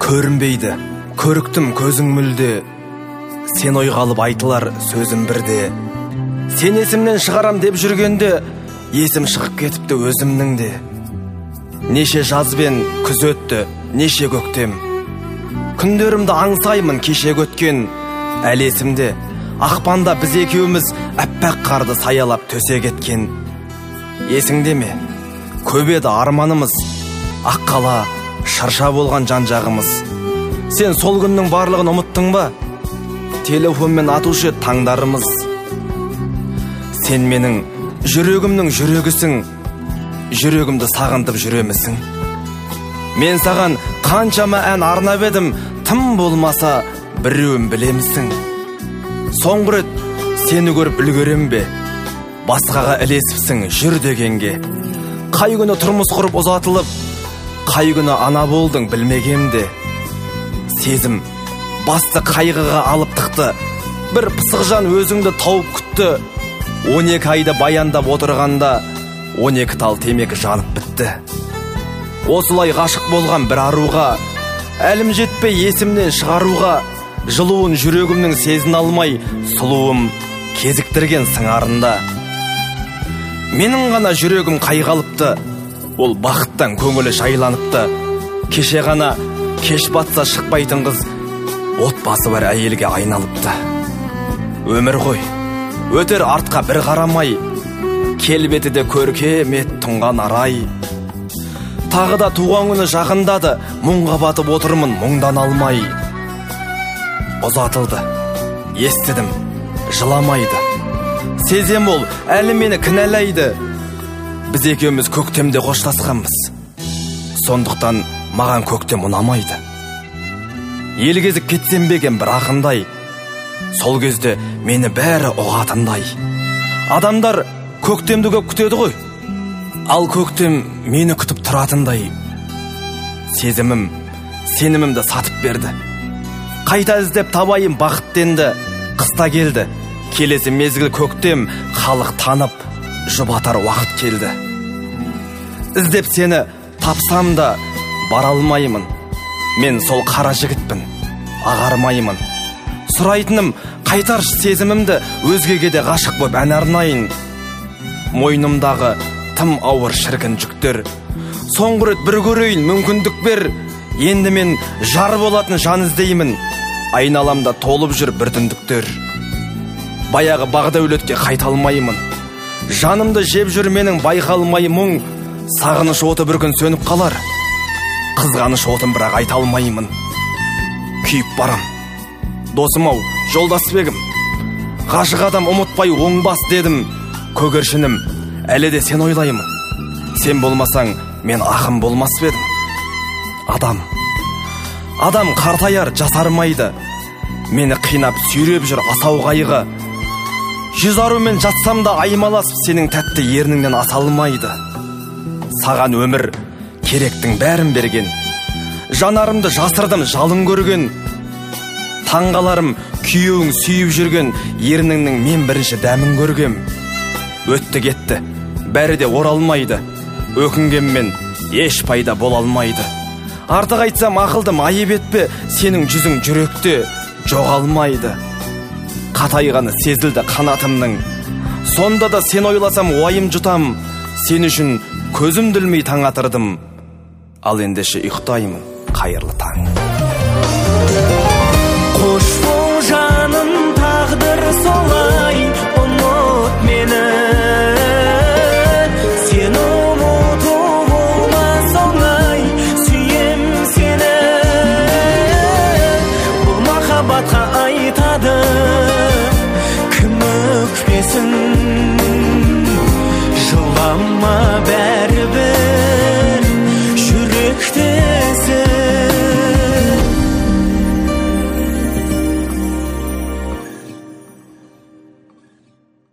көрінбейді, көріктім көзің мүлде, сен ойға алып айтылар сөзім бірде. Сен есімнен шығарам деп жүргенде, есім шығып кетіпті өзімнің де. Неше жаз бен күз өтті, неше көктем, күндерімді аңсаймын кеше өткен. Әлі есімде, ақпанда біз екеуміз әппақ қарды саялап төсе кеткен. Есіңде ме? Көп еді арманымыз, аққала, шарша болған жан-жағымыз. Сен сол күннің барлығын ұмыттың ба? Телефонмен атушы таңдарымыз. Сен менің жүрегімнің жүрегісің, жүрегімді сағынтып жүремісің? Мен саған қаншама ән арнап едім, тым болмаса біреуін білемісің? Соңғы рет сені көріп үлгерем бе? Басқаға ілесіпсің жүр дегенге. Қай күні тұрмыс құрып ұзатылып, қай күні ана болдың білмегемде. Сезім басты қайғыға алып тықты, бір пысық жан өзіңді тауып күтті. 12 айда баяндап отырғанда 12 тал темекі жанып бітті. Осылай ғашық болған бір аруға, әлім жетпей есімнен шығаруға, жылуын жүрегімнің сезін алмай, сұлуым кезіктірген сыңарында. Менің ғана жүрегім қайғалыпты, ол бақыттан көңілі жайланыпты. Кеше ғана кеш батса шықпайтын қыз, отбасы бар әйелге айналыпты. Өмір ғой, өтер артқа бір қарамай, келбеті де көркемет тұнған арай. Тағы да туған күні жақындады, мұңға батып отырмын мұңдан алмай. Ұзатылды, естідім, жыламайды. Сезем ол әлі мені кінәлайды. Біз екеуміз көктемде қоштасқанбыз, сондықтан маған көктем ұнамайды. Ел кезіп кетсем беген бір ақындай, сол кезде мені бәрі ұғатындай. Адамдар көктемді көп күтеді ғой, ал көктем мені күтіп тұратындай. Сезімім, сенімімді сатып берді, қайта іздеп табайым бақыттенді. Қыста келді, келесі мезгіл көктем, халық танып, жұбатар уақыт келді. Іздеп сені тапсам да бара алмаймын, мен сол қара жігітпін, ағармаймын. Сұрайтыным қайтаршы сезімімді, өзгеге де ғашық боп ән арнайын. Мойнымдағы тым ауыр шіркін жүктер, соңғы рет бір көрейін мүмкіндік бер. Енді мен жар болатын жан іздеймін, айналамда толып жүр бір түндіктер. Баяғы бағдәулетке қайта алмаймын, жанымды жеп жүр менің байқалмай мұң. Сағыныш оты бір күн сөніп қалар, қызғаныш отын бірақ айта алмаймын. Күйіп барам, досым-ау, жолдасбегім, ғашық адам ұмытпай оңбас дедім. Көгершінім, әлі де сен ойлаймын, сен болмасаң мен ақым болмас бедім. Адам қартаяр жасармайды, мені қинап сүйреп жүр асау қайғы. 100 арумен жатсам да аймаласып сенің тәтті ерніңнен аса алмайды. Саған өмір керектің бәрін берген, жанарымды жасырдым жалын көрген. Таңғаларым күйеуің сүйіп жүрген, ерніңнің мен бірінші дәмін көргем. Өтті кетті, бәрі де оралмайды, өкінгенмен еш пайда бола алмайды. Артық айтсам ақылдым айып етпе, сенің жүзің жүректе жоғалмайды. Қатайғаны сезілді қанатымның, сонда да сен ойласам уайым жұтам. Сен үшін көзім дүлмей таң атырдым, ал ендеше ұйықтаймын, қайырлы таң. Қош